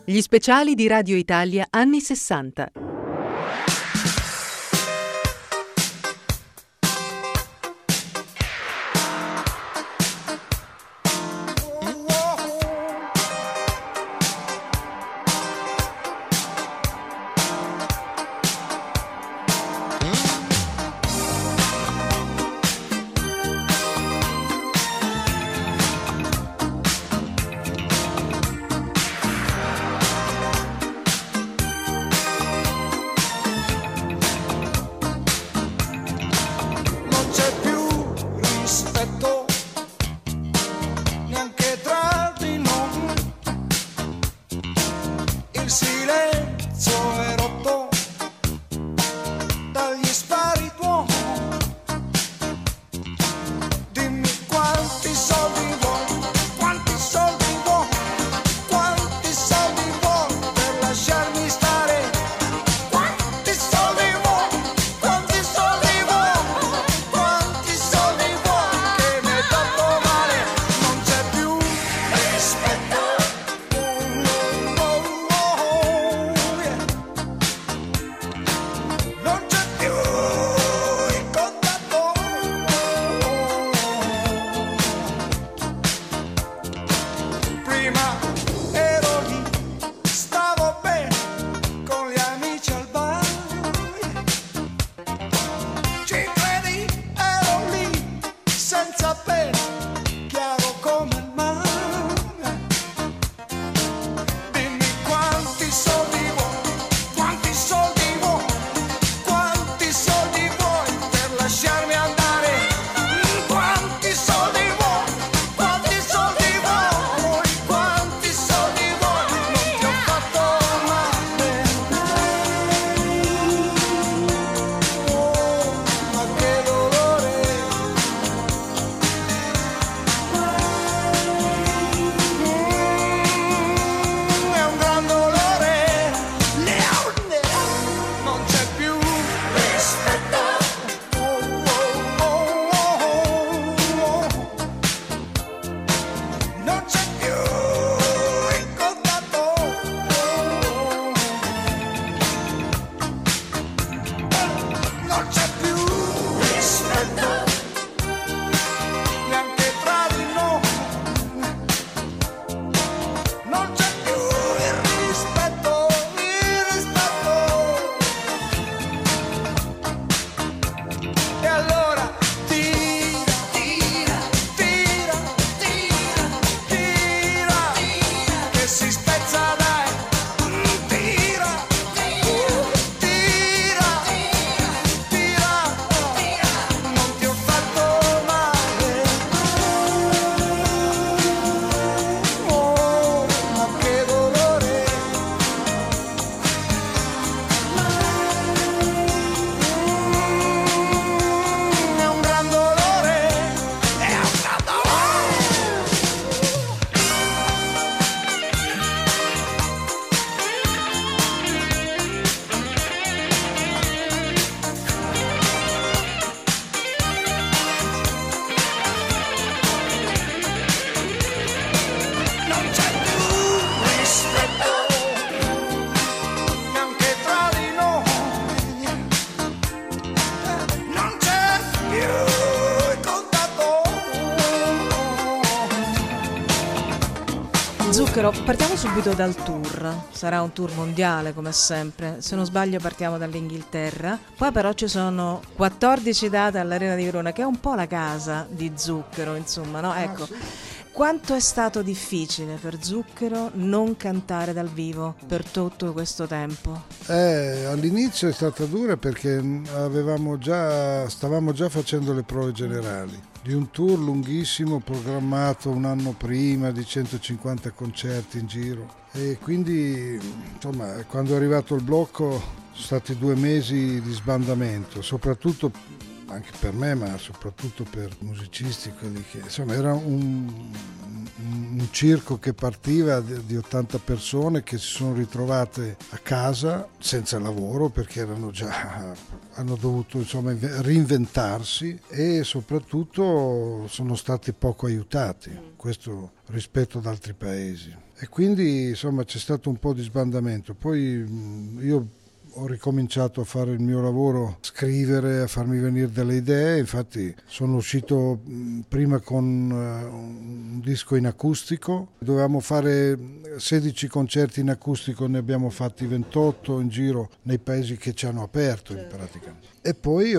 Gli speciali di Radio Italia anni 60. Zucchero, partiamo subito dal tour. Sarà un tour mondiale come sempre. Se non sbaglio partiamo dall'Inghilterra. Poi però ci sono 14 date all'Arena di Verona, che è un po' la casa di Zucchero, insomma, no? Ecco. Sì. Quanto è stato difficile per Zucchero non cantare dal vivo per tutto questo tempo? All'inizio è stata dura perché stavamo già facendo le prove generali di un tour lunghissimo programmato un anno prima di 150 concerti in giro e quindi insomma quando è arrivato il blocco sono stati 2 mesi di sbandamento, soprattutto anche per me ma soprattutto per musicisti, quelli che insomma era un un circo che partiva di 80 persone che si sono ritrovate a casa senza lavoro perché hanno dovuto insomma reinventarsi e soprattutto sono stati poco aiutati, questo rispetto ad altri paesi. E quindi insomma c'è stato un po' di sbandamento. Poi io ho ricominciato a fare il mio lavoro, a scrivere, a farmi venire delle idee. Infatti sono uscito prima con un disco in acustico. Dovevamo fare 16 concerti in acustico, ne abbiamo fatti 28 in giro nei paesi che ci hanno aperto in pratica. E poi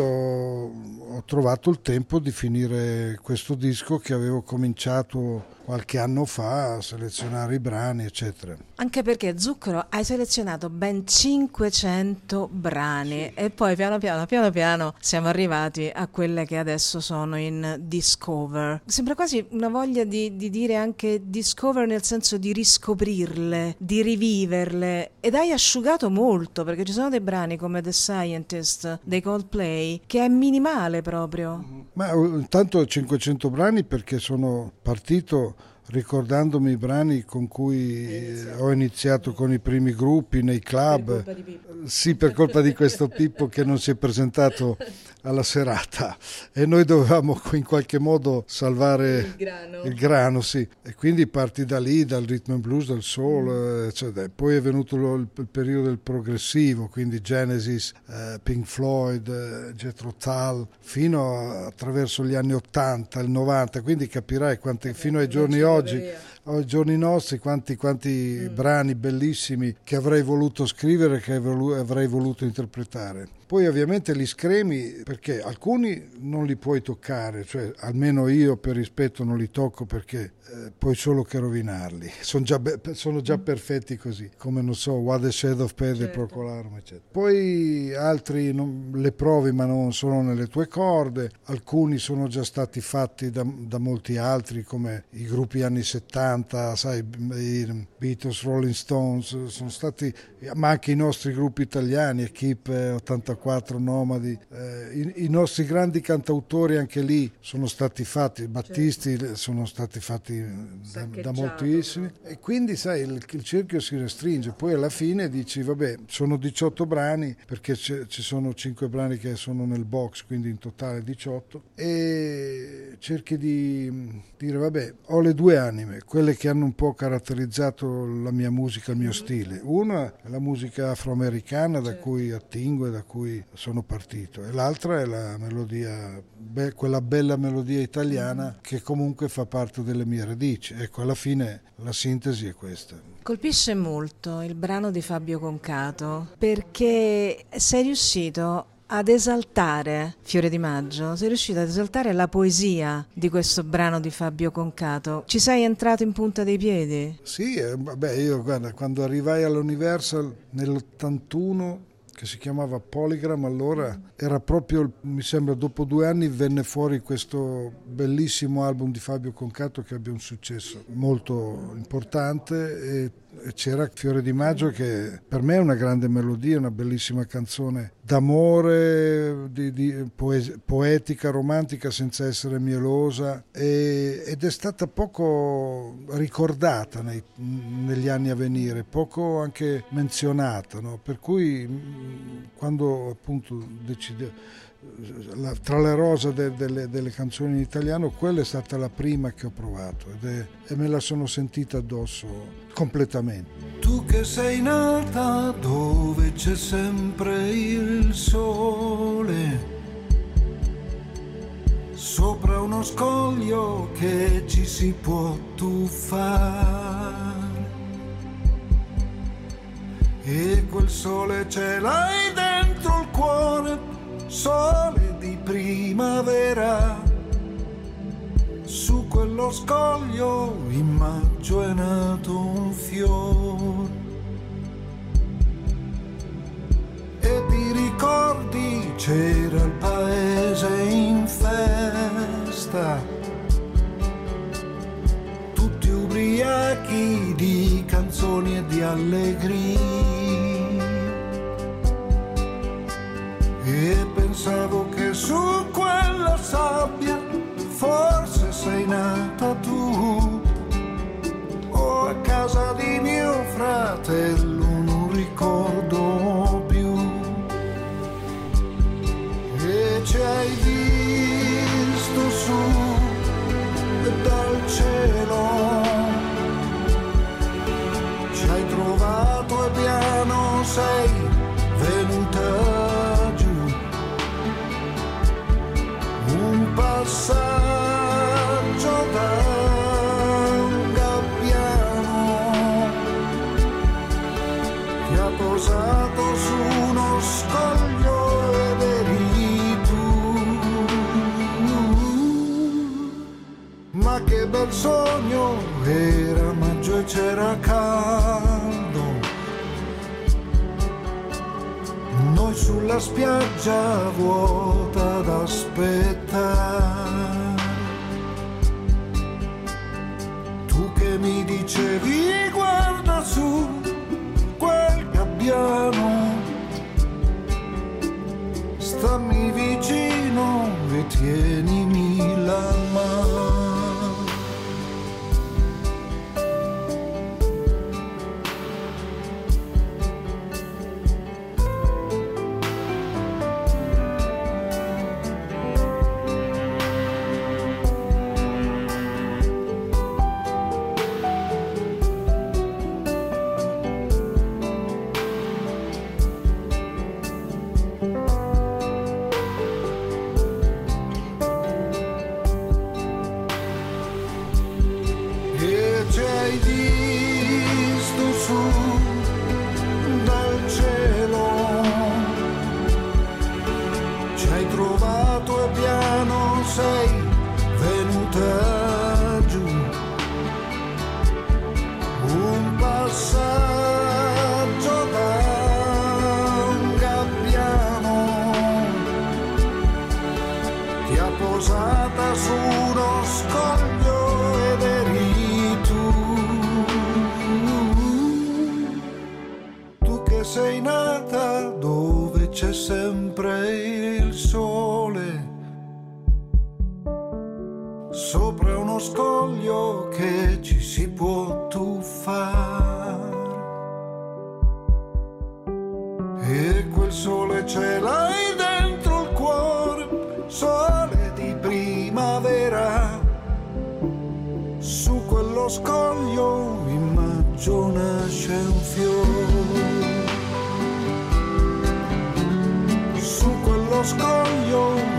ho trovato il tempo di finire questo disco che avevo cominciato qualche anno fa a selezionare i brani, eccetera. Anche perché, Zucchero, hai selezionato ben 500 brani, sì. E poi piano piano siamo arrivati a quelle che adesso sono in Discover. Sembra quasi una voglia di dire anche Discover nel senso di riscoprirle, di riviverle, ed hai asciugato molto, perché ci sono dei brani come The Scientist dei Coldplay che è minimale proprio. Ma intanto 500 brani perché sono partito ricordandomi i brani con cui ho iniziato con i primi gruppi nei club. Sì, per colpa di questo Pippo che non si è presentato alla serata e noi dovevamo in qualche modo salvare il grano, sì. E quindi parti da lì, dal rhythm and blues, dal soul, eccetera. Poi è venuto il periodo del progressivo, quindi Genesis, Pink Floyd, Jethro Tull, fino attraverso gli anni 80, il 90, quindi capirai fino ai giorni oggi, ai giorni nostri, quanti brani bellissimi che avrei voluto scrivere, che avrei voluto interpretare. Poi ovviamente li scremi, perché alcuni non li puoi toccare, cioè almeno io per rispetto non li tocco perché puoi solo che rovinarli, sono già perfetti così, come non so, What a Shade of Pale di Procolarum, eccetera. Poi altri le provi ma non sono nelle tue corde, alcuni sono già stati fatti da molti altri come i gruppi anni 70, sai, i Beatles, Rolling Stones, sono stati, ma anche i nostri gruppi italiani, Equipe 84, Nomadi, i nostri grandi cantautori anche lì sono stati fatti, Battisti sono stati fatti da moltissimi, e quindi sai il cerchio si restringe. Poi alla fine dici vabbè, sono 18 brani perché ci sono 5 brani che sono nel box, quindi in totale 18, e cerchi di dire vabbè, ho le due anime, quelle che hanno un po' caratterizzato la mia musica, il mio stile. Una è la musica afroamericana da cui attingo e da cui sono partito, e l'altra è la melodia, quella bella melodia italiana che comunque fa parte delle mie radici. Ecco, alla fine la sintesi è questa. Colpisce molto il brano di Fabio Concato perché sei riuscito ad esaltare Fiore di Maggio, sei riuscito ad esaltare la poesia di questo brano di Fabio Concato. Ci sei entrato in punta dei piedi? Sì, io guarda, quando arrivai all'Universal nell'81, che si chiamava Polygram, allora era proprio, mi sembra dopo 2 anni venne fuori questo bellissimo album di Fabio Concato che abbia un successo molto importante, e c'era Fiore di Maggio che per me è una grande melodia, una bellissima canzone d'amore, di poetica, romantica senza essere mielosa, ed è stata poco ricordata negli anni a venire, poco anche menzionata, no? Per cui quando appunto tra le rose delle canzoni in italiano, quella è stata la prima che ho provato e me la sono sentita addosso completamente. Tu che sei nata dove c'è sempre il sole, sopra uno scoglio che ci si può tuffare, e quel sole ce l'hai dentro il cuore, sole di primavera. Su quello scoglio in maggio è nato un fiore, e ti ricordi c'era il paese in festa, tutti ubriachi di canzoni e di allegria. E pensavo che su quella sabbia forse sei nata tu, casa di mio fratello non ricordo più. E ci hai visto su dal cielo, ci hai trovato e piano sei venuta giù. Un passaggio da un gabbiano ti ha posato su uno scoglio ed eri tu. Ma che bel sogno, era maggio e c'era caldo, noi sulla spiaggia vuota ad aspettare. Tu che mi dicevi guarda su quel gabbiano, stammi vicino e tienimi la mano. Sei nata dove c'è sempre il sole, sopra uno scoglio che ci si può tuffare, e quel sole ce l'hai dentro il cuore, sole di primavera. Su quello scoglio in maggio nasce un fiore, su quello scoglio